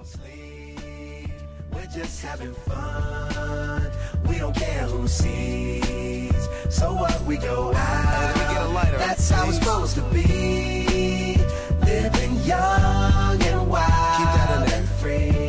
sleep. We're just having fun. We don't care who sees. So what, we go out. Let me get a lighter. That's how it's supposed to be. Living young and wild. Keep that in there. And free.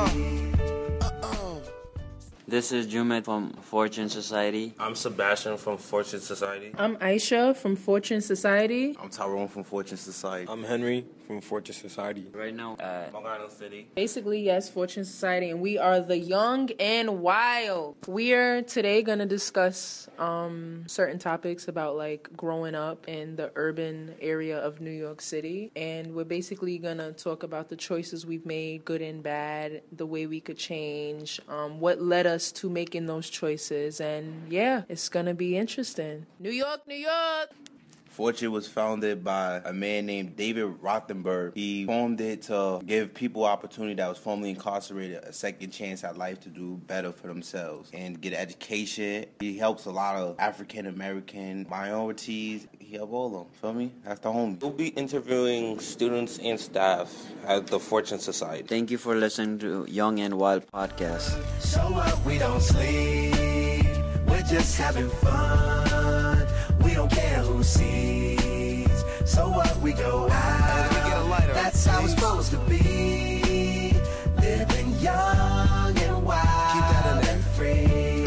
This is Jumet from Fortune Society. I'm Sebastian from Fortune Society. I'm Aisha from Fortune Society. I'm Tyrone from Fortune Society. I'm Henry from Fortune Society. Right now, Long Island City. Basically, yes, Fortune Society, and we are the young and wild. We are today going to discuss certain topics about like growing up in the urban area of New York City, and we're basically going to talk about the choices we've made, good and bad, the way we could change, what led us to making those choices, and yeah, it's going to be interesting. New York, New York! Fortune was founded by a man named David Rothenberg. He formed it to give people opportunity that was formerly incarcerated a second chance at life to do better for themselves and get education. He helps a lot of African American minorities. He helps all of them. Feel me? That's the homie. We'll be interviewing students and staff at the Fortune Society. thank you for listening to Young and Wild podcast. So what, we don't sleep. We're just having fun. We don't care who sees. So what, we go out. Let me get a lighter. That's how it's supposed to be. Living young and wild. Keep that in there. And free.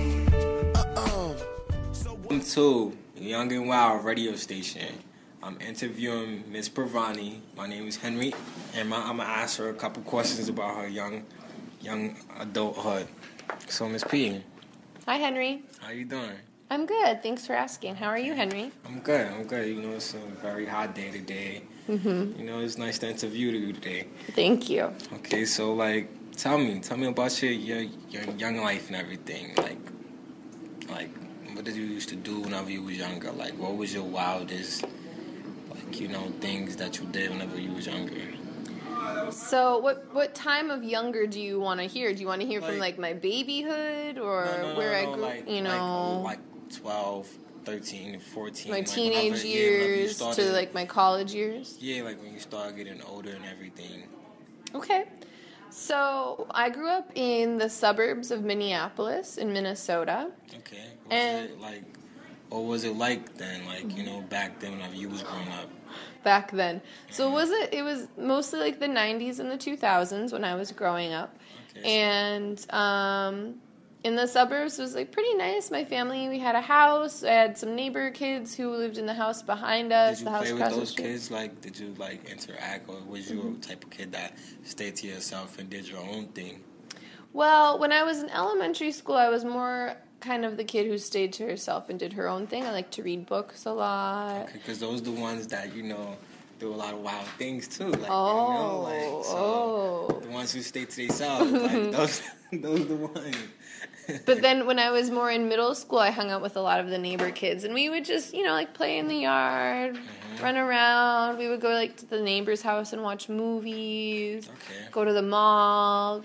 Welcome to Young and Wild radio station. I'm interviewing Miss Pravani. My name is Henry, and I'm gonna ask her a couple questions about her young adulthood. So, Miss P, Hi, Henry. how you doing? I'm good. Thanks for asking. How are you, Henry? I'm good. You know, it's a very hot day today. Mm-hmm. You know, it's nice to interview you today. Thank you. Okay, so like, tell me about your young life and everything. Like, what did you used to do whenever you was younger? Like, what was your wildest, like, you know, things that you did whenever you was younger? So, what time of younger do you want to hear? Do you want to hear from Like- like my babyhood or No, where I no, grew? like, You know, like 12, 13, 14. my like, teenage whenever you years started- to like my college years. Yeah, like when you start getting older and everything. Okay. So I grew up in the suburbs of Minneapolis in Minnesota. Okay. And- Was it like then? Like, you know, back then whenever you was growing up. Back then. So it was mostly like the 90s and the 2000s when I was growing up. Okay, so- And in the suburbs it was like pretty nice. My family, we had a house. I had some neighbor kids who lived in the house behind us. Did the you house play with across the those street. kids? Like, did you like interact, or was you a type of kid that stayed to yourself and did your own thing? Well, when I was in elementary school, I was more kind of the kid who stayed to herself and did her own thing. I like to read books a lot. Because those are the ones that, you know, do a lot of wild things too. Like, Oh, you know, like, so oh. the ones who stay to themselves, like those are the ones. But then when I was more in middle school, I hung out with a lot of the neighbor kids, and we would just, you know, like play in the yard, run around. We would go like to the neighbor's house and watch movies, Okay. go to the mall.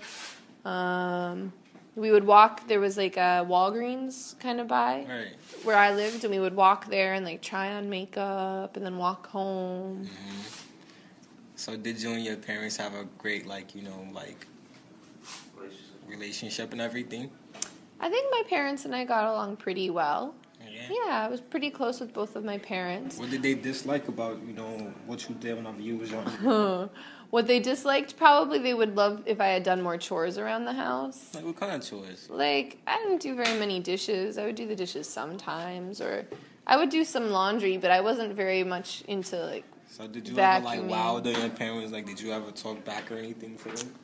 We would walk. There was like a Walgreens kind of by Right. where I lived, and we would walk there and like try on makeup and then walk home. So did you and your parents have a great, like, you know, like relationship and everything? I think my parents and I got along pretty well. Yeah. Yeah, I was pretty close with both of my parents. What did they dislike about, you know, what you did whenever you was younger? What they disliked, probably they would love if I had done more chores around the house. Like, what kind of chores? Like, I didn't do very many dishes. I would do the dishes sometimes, or I would do some laundry, but I wasn't very much into, like, So did you ever, like, vacuuming. wow your parents? Like, did you ever talk back or anything to them?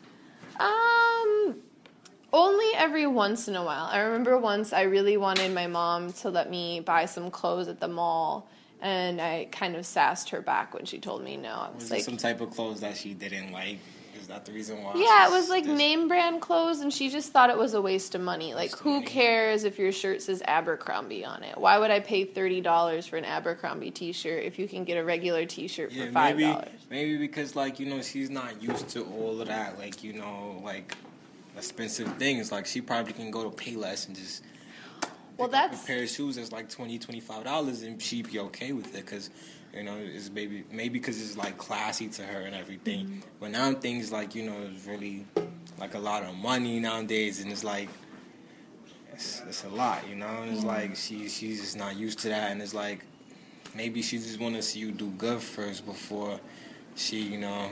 Only every once in a while. I remember once I really wanted my mom to let me buy some clothes at the mall, and I kind of sassed her back when she told me no. I was Was like, it some type of clothes that she didn't like? Is that the reason why? yeah, it she's was like dis- name brand clothes, and she just thought it was a waste of money. Like, Waste of who money. cares if your shirt says Abercrombie on it? Why would I pay $30 for an Abercrombie t-shirt if you can get a regular t-shirt for $5? Maybe because, like, you know, she's not used to all of that, like, you know, like, expensive things. Like, she probably can go to Payless and just Well, pick up that's- a pair of shoes that's like $25 and she'd be okay with it, because You know, it's maybe because it's like classy to her and everything. But now things like, you know, it's really like a lot of money nowadays, and it's like it's a lot, you know. And it's like she's just not used to that, and it's like maybe she just want to see you do good first before she, you know,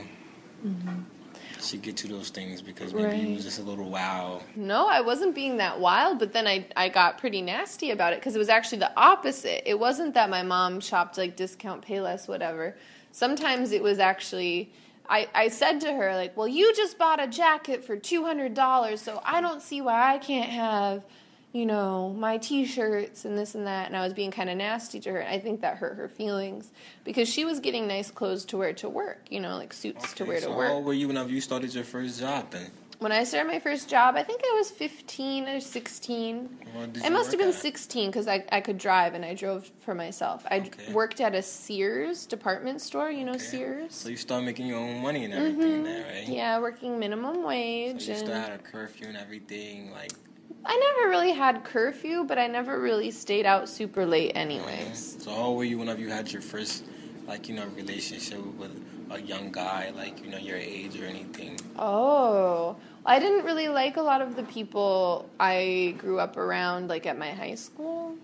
she get to those things, because maybe you was just a little wild. No, I wasn't being that wild, but then I got pretty nasty about it, because it was actually the opposite. It wasn't that my mom shopped like discount, pay less, whatever. Sometimes it was actually, I said to her, like, well, you just bought a jacket for $200, so I don't see why I can't have, you know, my T-shirts and this and that. And I was being kind of nasty to her. And I think that hurt her feelings, because she was getting nice clothes to wear to work, you know, like suits to wear to work. How old were you whenever you started your first job then? When I started my first job, I think I was 15 or 16. I must have been 16, because I could drive, and I drove for myself. I worked at a Sears department store, you know, Sears. So you started making your own money and everything there, right? Yeah, working minimum wage. So you still had a curfew and everything, like... I never really had curfew, but I never really stayed out super late anyways. So how old were you whenever you had your first, like, you know, relationship with a young guy, like, you know, your age or anything? Oh, I didn't really like a lot of the people I grew up around, like, at my high school.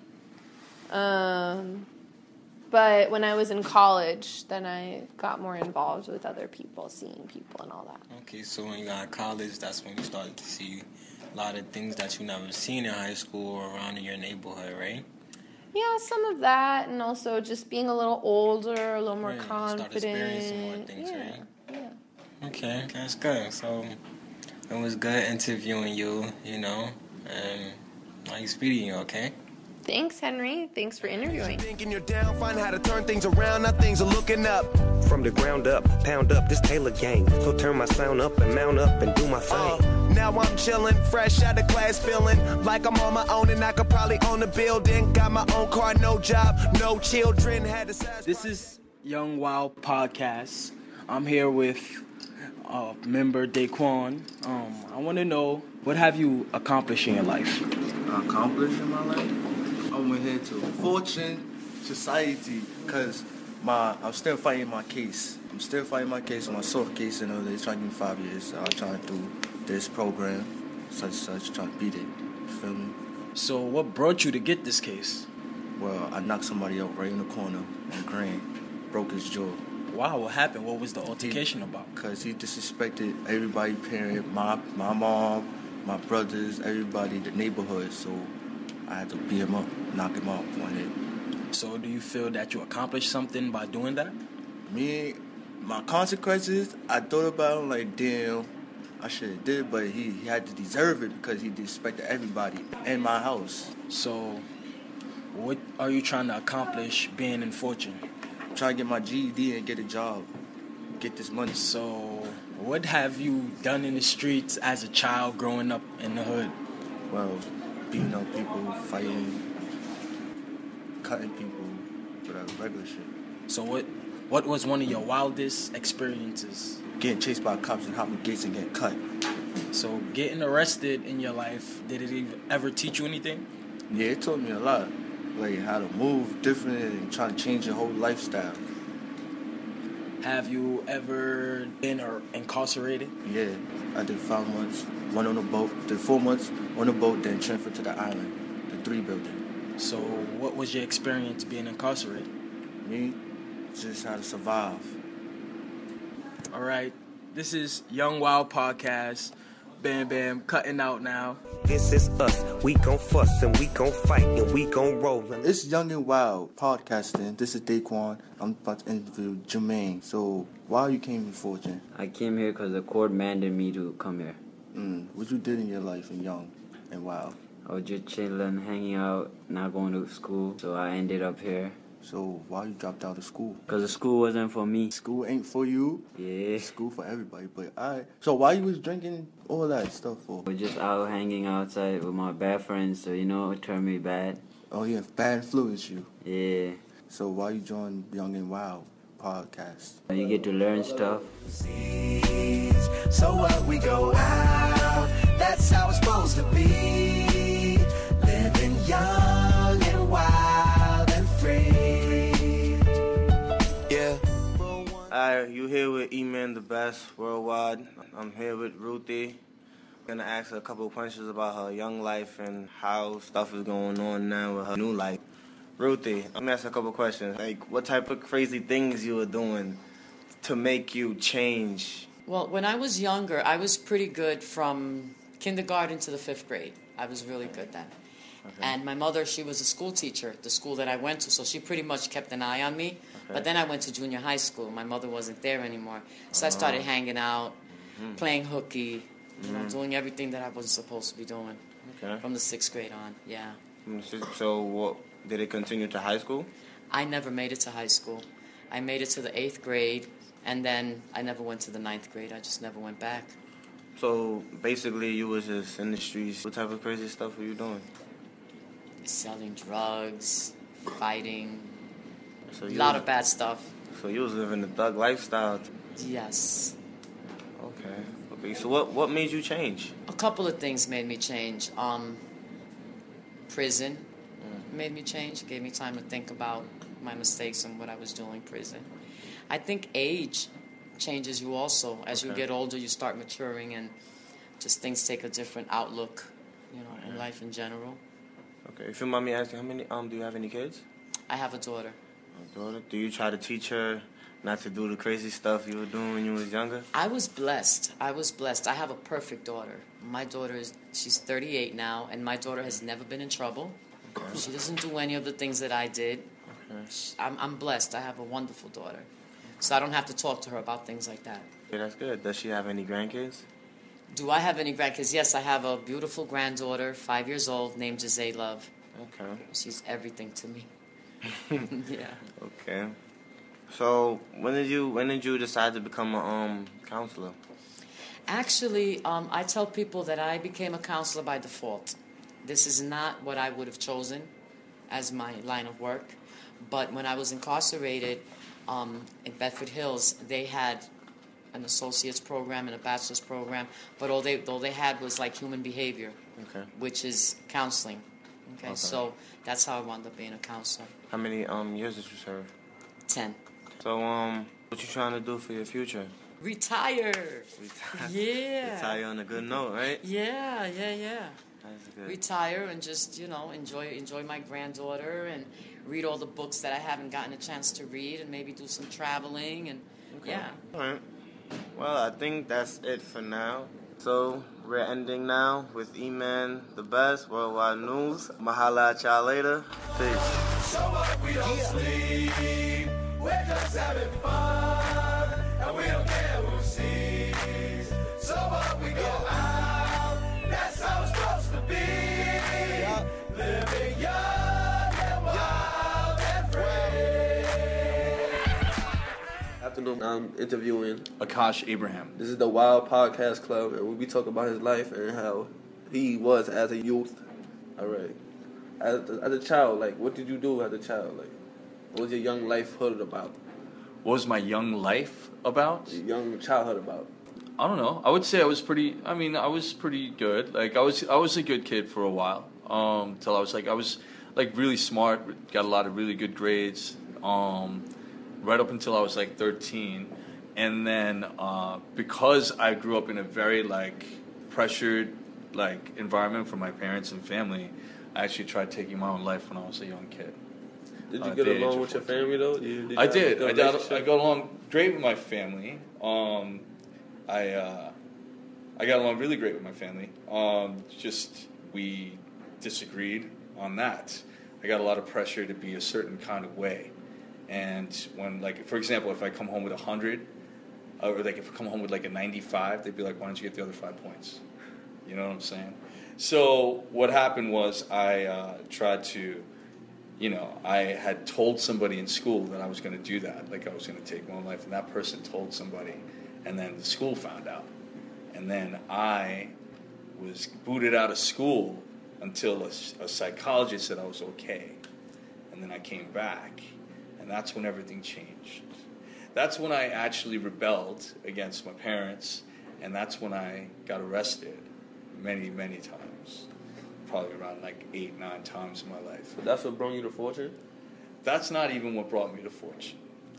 But when I was in college, then I got more involved with other people, seeing people and all that. Okay, so when you got to college, that's when you started to see a lot of things that you never seen in high school or around in your neighborhood, right? Yeah, some of that, and also just being a little older, a little more confident. Start experiencing more things, right? Yeah. Okay, that's good. So it was good interviewing you, you know, and nice meeting you, okay? Thanks, Henry. Thanks for interviewing. Thinking you're down, find how to turn things around. Now things are looking up. From the ground up, pound up this Taylor gang. So turn my sound up and mount up and do my thing. Now I'm chilling, fresh out of class, feeling like I'm on my own and I could probably own a building. Got my own car, no job, no children. Had a size. This is Young Wild Podcast. I'm here with member Daquan. I want to know, what have you accomplished in your life? Accomplished in my life? I went here to Fortune Society because I'm still fighting my case. I'm still fighting my case, my soft case, and they're trying to give me 5 years. So I'm trying to do this program, such, trying to beat it. You feel me? So what brought you to get this case? Well, I knocked somebody out right in the corner on Grand, broke his jaw. Wow, what happened? What was the altercation about? Because he disrespected everybody, parent, my mom, my brothers, everybody, the neighborhood. So I had to beat him up, knock him out one hit. So do you feel that you accomplished something by doing that? Me, my consequences, I thought about him like, damn, I should have did, but he had to deserve it because he disrespected everybody in my house. So what are you trying to accomplish being in Fortune? I'm trying to get my GED and get a job, get this money. So what have you done in the streets as a child growing up in the hood? Well, beating up people, fighting, cutting people, whatever, regular shit. So what was one of your wildest experiences? Getting chased by cops and hopping gates and getting cut. So getting arrested in your life, did it ever teach you anything? Yeah, it taught me a lot. Like how to move different and try to change your whole lifestyle. Have you ever been incarcerated? Yeah, I did 5 months, one on the boat, did 4 months on the boat, then transferred to the island, the 3 building. So what was your experience being incarcerated? Me, just how to survive. All right, this is Young Wild Podcast. Bam Bam, cutting out now. This is us. We gon' fuss and we gon' fight and we gon' roll. It's Young and Wild Podcasting. This is Daquan. I'm about to interview Jermaine. So, why you came to Fortune? I came here because the court mandated me to come here. What you did in your life in Young and Wild? I was just chilling, hanging out, not going to school, so I ended up here. So, why you dropped out of school? Because the school wasn't for me. School ain't for you? Yeah. School for everybody, but alright. So, why you was drinking all that stuff for? I was just out hanging outside with my bad friends, so, it turned me bad. Oh, yeah, bad influence you. Yeah. So, why you join Young and Wild Podcast? You get to learn stuff. So what, we go out, that's how it's supposed to be. Living young and wild and free. here with E-Man the Best Worldwide. I'm here with Ruthie. Gonna ask her a couple of questions about her young life and how stuff is going on now with her new life. Ruthie, I'm gonna ask her a couple of questions. Like, what type of crazy things you were doing to make you change? Well, when I was younger, I was pretty good from kindergarten to the 5th grade. I was really good then. Okay. And my mother, she was a school teacher at the school that I went to, so she pretty much kept an eye on me. Okay. But then I went to junior high school. My mother wasn't there anymore. So I started hanging out, playing hooky, you know, doing everything that I wasn't supposed to be doing. Okay. From the 6th grade on, yeah. So what, did it continue to high school? I never made it to high school. I made it to the 8th grade, and then I never went to the 9th grade. I just never went back. So basically you was just in the streets. What type of crazy stuff were you doing? Selling drugs, fighting, so a lot of bad stuff. So you was living the thug lifestyle? Yes. Okay. So what made you change? A couple of things made me change. Prison made me change. Gave me time to think about my mistakes and what I was doing in prison. I think age changes you also. As you get older, you start maturing, and just things take a different outlook, you know, in life in general. Okay. If you mind me asking, how many do you have any kids? I have a daughter. A daughter? Do you try to teach her not to do the crazy stuff you were doing when you was younger? I was blessed. I have a perfect daughter. My daughter she's 38 now, and my daughter has never been in trouble. Okay. She doesn't do any of the things that I did. Okay. I'm blessed. I have a wonderful daughter. So I don't have to talk to her about things like that. Yeah, that's good. Does she have any grandkids? Do I have any grandkids? Yes, I have a beautiful granddaughter, 5 years old, named Jose Love. Okay. She's everything to me. Yeah. Okay. So when did you decide to become a counselor? Actually, I tell people that I became a counselor by default. This is not what I would have chosen as my line of work. But when I was incarcerated in Bedford Hills, they had an associate's program and a bachelor's program, but all they had was like human behavior, which is counseling. Okay, so that's how I wound up being a counselor. How many years did you serve? 10. So what you trying to do for your future? Retire. Yeah. Retire on a good note, right? Yeah. That's good. Retire and just, enjoy my granddaughter and read all the books that I haven't gotten a chance to read, and maybe do some traveling and yeah. All right. Well, I think that's it for now. So we're ending now with E-Man the Best Worldwide News. Mahala at y'all later. Peace. So what, we don't sleep. We're just having fun, and we don't care who sees. So what, we go out. That's how it's supposed to be. Living young and wild and free. Afternoon, I'm interviewing Akash Abraham. This is the Wild Podcast Club, and we talk about his life and how he was as a youth. All right. As a child, like, what did you do as a child? Like, what was your young lifehood about? What was my young life about? Your young childhood about? I don't know. I would say I was pretty good. Like, I was a good kid for a while. Till I was really smart, got a lot of really good grades. Right up until I was like 13. And then because I grew up in a very pressured environment from my parents and family, I actually tried taking my own life when I was a young kid. Did you get along with your family though? I did. I got along great with my family. I got along really great with my family. Just we disagreed on that. I got a lot of pressure to be a certain kind of way. And when, for example, if I come home with 100, or if I come home with a 95, they'd be like, why don't you get the other 5 points? You know what I'm saying? So what happened was I tried to, I had told somebody in school that I was going to do that, I was going to take my own life, and that person told somebody, and then the school found out. And then I was booted out of school until a psychologist said I was okay. And then I came back. And that's when everything changed. That's when I actually rebelled against my parents, and that's when I got arrested many, many times. Probably around 8, 9 times in my life. But that's what brought you to fortune? That's not even what brought me to fortune.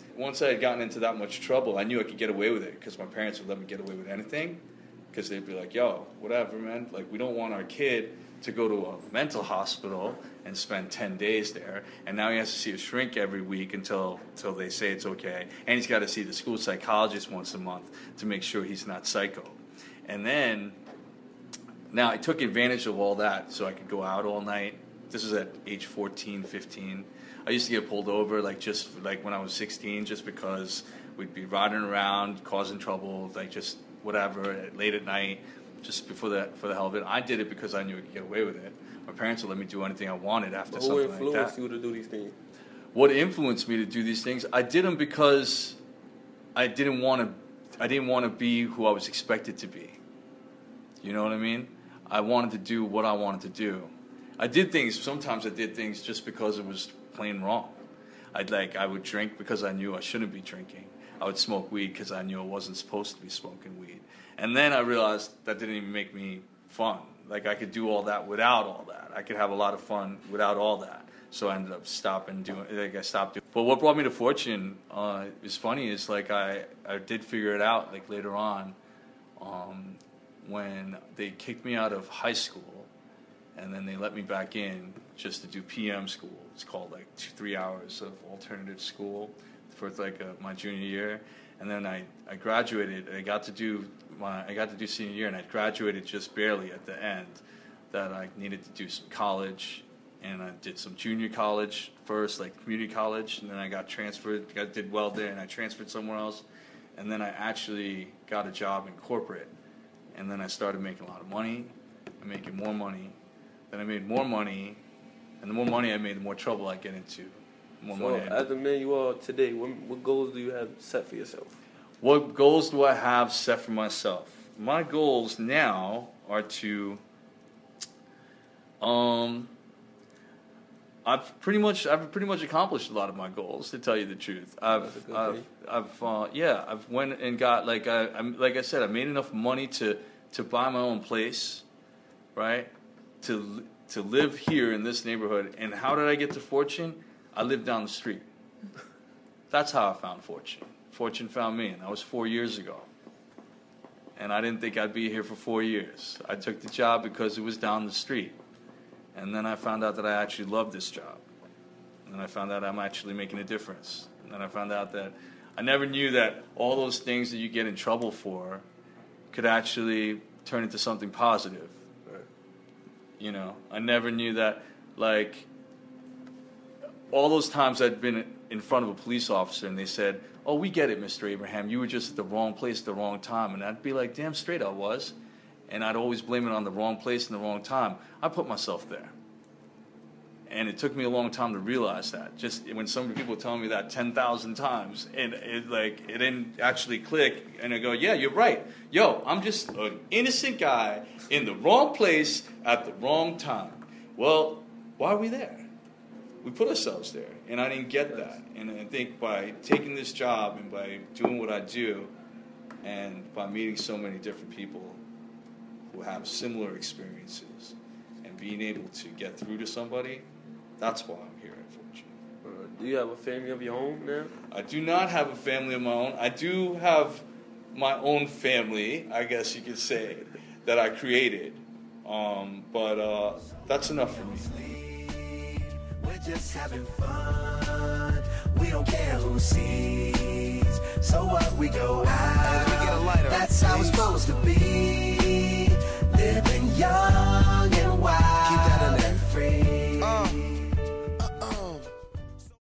once I had gotten into that much trouble, I knew I could get away with it because my parents would let me get away with anything. Because they'd be like, yo, whatever, man. Like, we don't want our kid to go to a mental hospital and spend 10 days there. And now he has to see a shrink every week until they say it's okay. And he's got to see the school psychologist once a month to make sure he's not psycho. And then, now I took advantage of all that so I could go out all night. This is at age 14, 15. I used to get pulled over, just when I was 16, just because we'd be riding around, causing trouble, just whatever, late at night, just for the hell of it. I did it because I knew I could get away with it. My parents would let me do anything I wanted after something like that. Who influenced you to do these things? What influenced me to do these things? I did them because I didn't want to be who I was expected to be. You know what I mean? I wanted to do what I wanted to do. Sometimes I did things just because it was plain wrong. I would drink because I knew I shouldn't be drinking. I would smoke weed because I knew I wasn't supposed to be smoking weed. And then I realized that didn't even make me fun. I could do all that without all that. I could have a lot of fun without all that. So I ended up stopping doing. I stopped doing. But what brought me to Fortune is funny. Is I did figure it out later on, when they kicked me out of high school, and then they let me back in just to do PM school. It's called 2-3 hours of alternative school for my junior year, and then I graduated. I got to do senior year, and I graduated just barely at the end. That I needed to do some college, and I did some junior college first, community college, and then I got transferred. I did well there, and I transferred somewhere else, and then I actually got a job in corporate, and then I started making a lot of money. I'm making more money. Then I made more money, and the more money I made, the more trouble I get into. As the man you are today, what goals do you have set for yourself? What goals do I have set for myself? My goals now are to, I've pretty much accomplished a lot of my goals, to tell you the truth. I've went and got like I said, I made enough money to buy my own place, right? To live here in this neighborhood. And how did I get to Fortune? I lived down the street. That's how I found Fortune. Fortune found me, and that was 4 years ago. And I didn't think I'd be here for 4 years. I took the job because it was down the street. And then I found out that I actually loved this job. And then I found out I'm actually making a difference. And then I found out that I never knew that all those things that you get in trouble for could actually turn into something positive. You know, I never knew that, all those times I'd been in front of a police officer and they said, "Oh, we get it, Mr. Abraham. You were just at the wrong place at the wrong time." And I'd be like, damn straight I was. And I'd always blame it on the wrong place and the wrong time. I put myself there. And it took me a long time to realize that. Just when some people tell me that 10,000 times, and it didn't actually click, and I go, yeah, you're right. Yo, I'm just an innocent guy in the wrong place at the wrong time. Well, why are we there? We put ourselves there, and I didn't get that. And I think by taking this job and by doing what I do, and by meeting so many different people who have similar experiences, and being able to get through to somebody, that's why I'm here at Fortune. Do you have a family of your own now? I do not have a family of my own. I do have my own family, I guess you could say, that I created. But that's enough for me. We're just having fun. We don't care who sees. So what, we go out. That's how it's supposed to be.